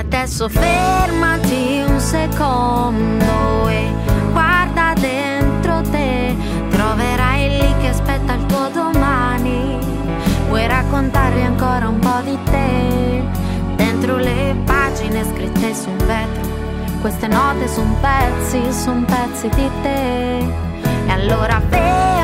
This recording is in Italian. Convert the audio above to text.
Adesso fermati un secondo e guarda dentro te, troverai lì che aspetta il tuo domani. Vuoi raccontargli ancora un po' di te, dentro le pagine scritte su un vetro. Queste note son pezzi di te. E allora